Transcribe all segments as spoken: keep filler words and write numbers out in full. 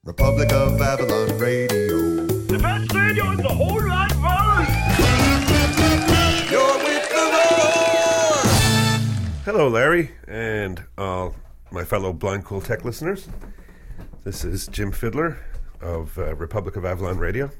Republic of Avalon Radio. The best radio in the whole wide world. You're with the Roar! Hello, Larry, and all my fellow Blind Cool Tech listeners. This is Jim Fiddler of uh, Republic of Avalon Radio.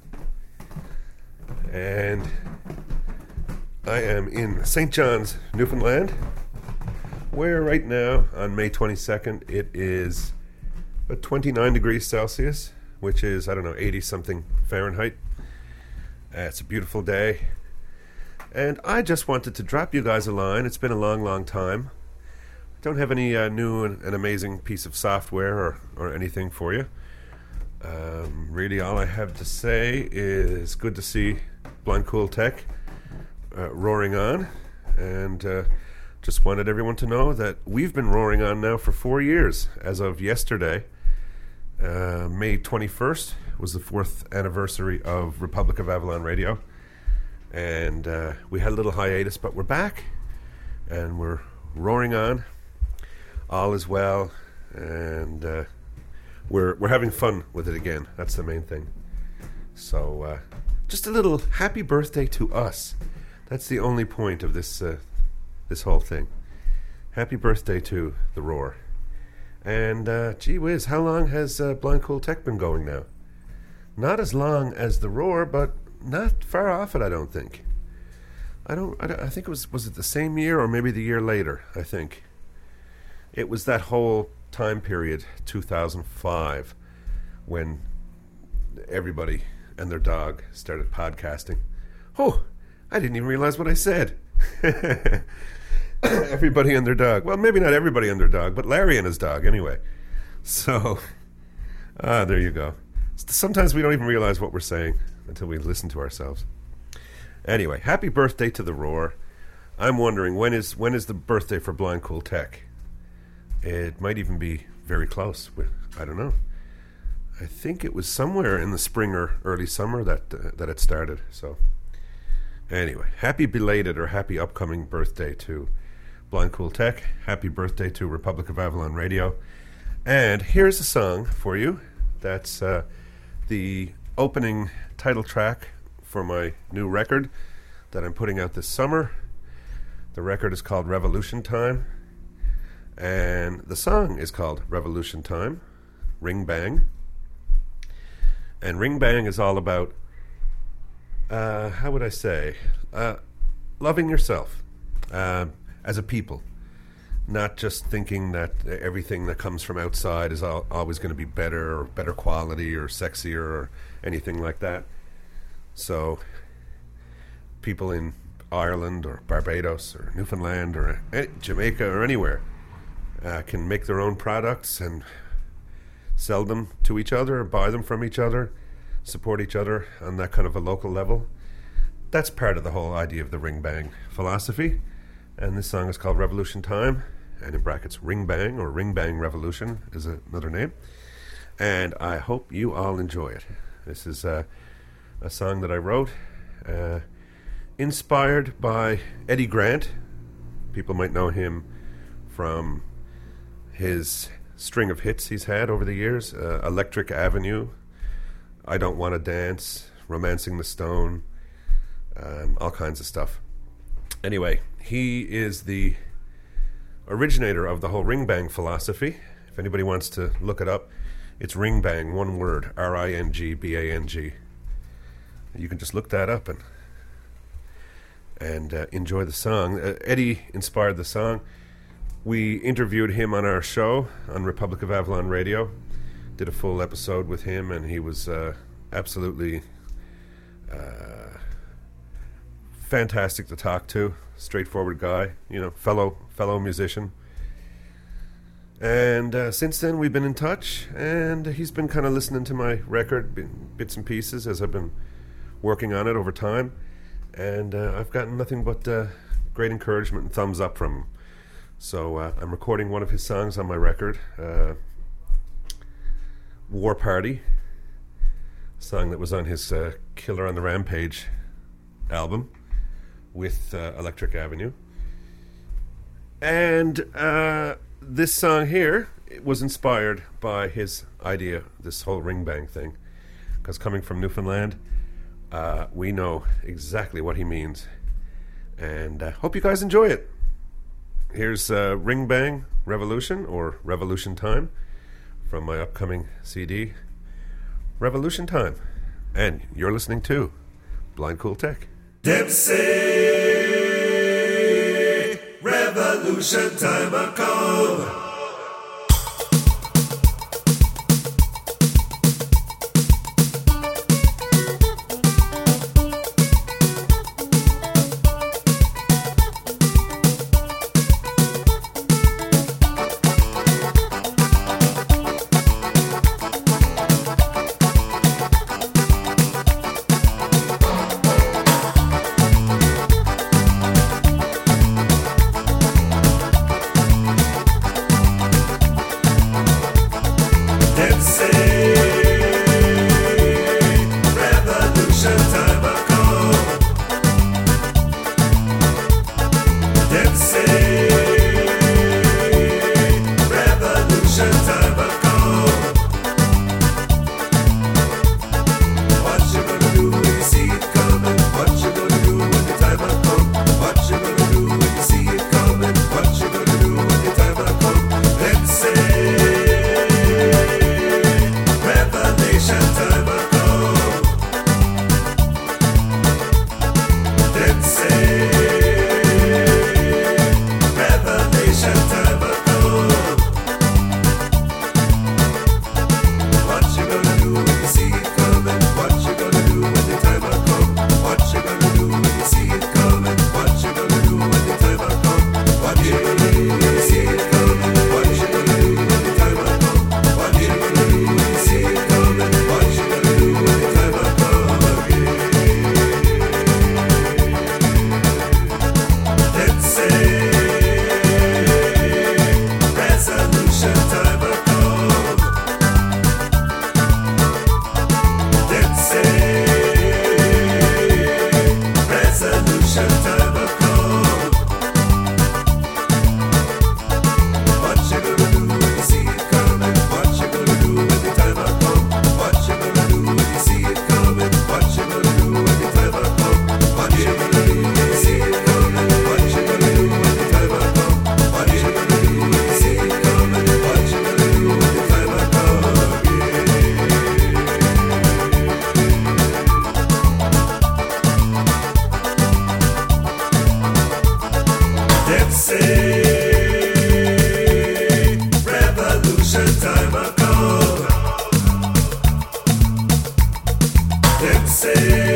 And I am in Saint John's, Newfoundland, where right now, on May twenty-second, it is about twenty-nine degrees Celsius, which is, I don't know, eighty-something Fahrenheit. Uh, it's a beautiful day. And I just wanted to drop you guys a line. It's been a long, long time. I don't have any uh, new and, and amazing piece of software or, or anything for you. Um, really, all I have to say is good to see Blind Cool Tech uh, roaring on. And uh, just wanted everyone to know that we've been roaring on now for four years. As of yesterday, uh, May twenty-first was the fourth anniversary of Republic of Avalon Radio. And uh, we had a little hiatus, but we're back. And we're roaring on. All is well. And uh, we're we're having fun with it again. That's the main thing. So uh, just a little happy birthday to us. That's the only point of this uh, this whole thing. Happy birthday to the Roar. And uh, gee whiz, how long has uh, Blind Cool Tech been going now? Not as long as the Roar, but not far off it, I don't think. I don't. I, don't, I think it was was it the same year or maybe the year later. I think it was that whole time period, two thousand five, when everybody and their dog started podcasting. Oh, I didn't even realize what I said. Everybody and their dog. Well, maybe not everybody and their dog, but Larry and his dog anyway. So, ah, there you go. Sometimes we don't even realize what we're saying until we listen to ourselves. Anyway, happy birthday to the Roar. I'm wondering, when is when is the birthday for Blind Cool Tech? It might even be very close. I don't know. I think it was somewhere in the spring or early summer that uh, that it started. So, anyway, happy belated or happy upcoming birthday to Blind Cool Tech. Happy birthday to Republic of Avalon Radio. And here's a song for you. That's uh, the opening title track for my new record that I'm putting out this summer. The record is called Revolution Time. And the song is called Revolution Time, Ring Bang. And Ring Bang is all about, uh, how would I say, uh, loving yourself uh, as a people. Not just thinking that everything that comes from outside is al- always going to be better or better quality or sexier or anything like that. So people in Ireland or Barbados or Newfoundland or uh, Jamaica or anywhere Uh, can make their own products and sell them to each other, buy them from each other, support each other on that kind of a local level. That's part of the whole idea of the Ring Bang philosophy. And this song is called Revolution Time, and in brackets Ring Bang, or Ring Bang Revolution is another name. And I hope you all enjoy it. This is uh, a song that I wrote, uh, inspired by Eddie Grant. People might know him from his string of hits he's had over the years. uh, Electric Avenue, I Don't Want to Dance, Romancing the Stone, um, all kinds of stuff. Anyway, he is the originator of the whole Ring Bang philosophy. If anybody wants to look it up, it's Ring Bang, one word, R I N G B A N G. You can just look that up and and uh, enjoy the song. uh, Eddie inspired the song. We interviewed him on our show on Republic of Avalon Radio. Did a full episode with him, and he was uh, absolutely uh, fantastic to talk to. Straightforward guy, you know, fellow fellow musician. And uh, since then, we've been in touch, and he's been kind of listening to my record, bits and pieces, as I've been working on it over time. And uh, I've gotten nothing but uh, great encouragement and thumbs up from him. So uh, I'm recording one of his songs on my record, uh, War Party, a song that was on his uh, Killer on the Rampage album with uh, Electric Avenue. And uh, this song here it was inspired by his idea, this whole ring bang thing. Because coming from Newfoundland, uh, we know exactly what he means. And uh, hope you guys enjoy it. Here's uh, Ring Bang Revolution, or Revolution Time, from my upcoming C D, Revolution Time. And you're listening to Blind Cool Tech. Dempsey, Revolution Time a come. Say